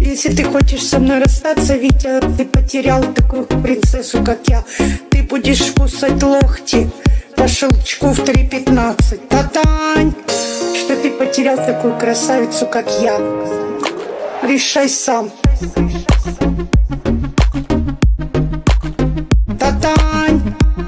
Если ты хочешь со мной расстаться, Витя, ты потерял такую принцессу, как я. Ты будешь кусать локти по щелчку в 3:15. Татань, что ты потерял такую красавицу, как я. Решай сам. Татань,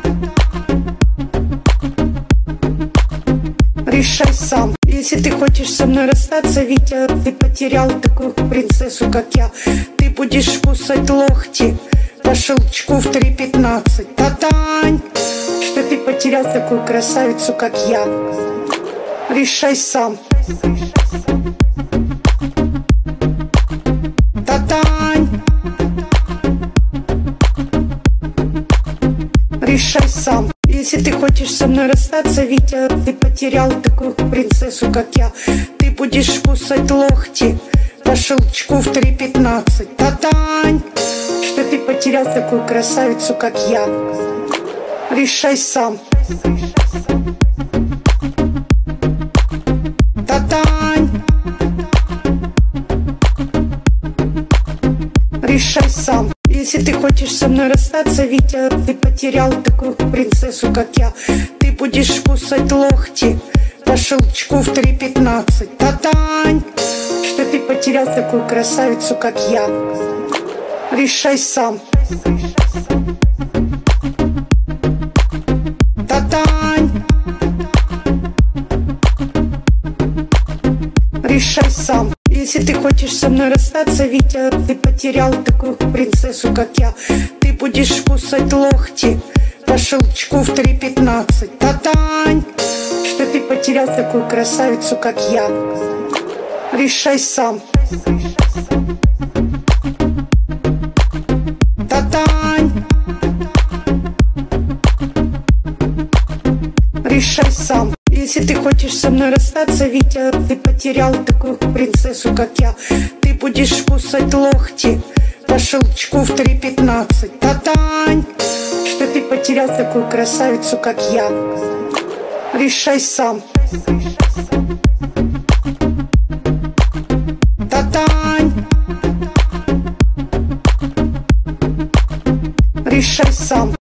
решай сам. Если ты хочешь со мной расстаться, Витя, ты потерял такую принцессу, как я. Ты будешь кусать локти по щелчку в 3:15. Татань, что ты потерял такую красавицу, как я. Решай сам. Татань, решай сам. Если ты хочешь со мной расстаться, Витя, ты потерял такую принцессу, как я. Ты будешь кусать локти по щелчку в 3:15. Татань, что ты потерял такую красавицу, как я. Решай сам. Татань, решай сам. Если ты хочешь со мной расстаться, Витя, ты потерял такую принцессу, как я. Ты будешь кусать локти по щелчку в 3:15. Татань, что ты потерял такую красавицу, как я. Решай сам. Татань, решай сам. Если ты хочешь со мной расстаться, Витя, ты потерял такую принцессу, как я. Ты будешь кусать локти по щелчку в 3:15. Татань, что ты потерял такую красавицу, как я. Решай сам. Татань, решай сам. Если ты хочешь со мной расстаться, Витя, ты потерял такую принцессу, как я. Ты будешь кусать локти по щелчку в 3:15. Татань, что ты потерял такую красавицу, как я. Решай сам.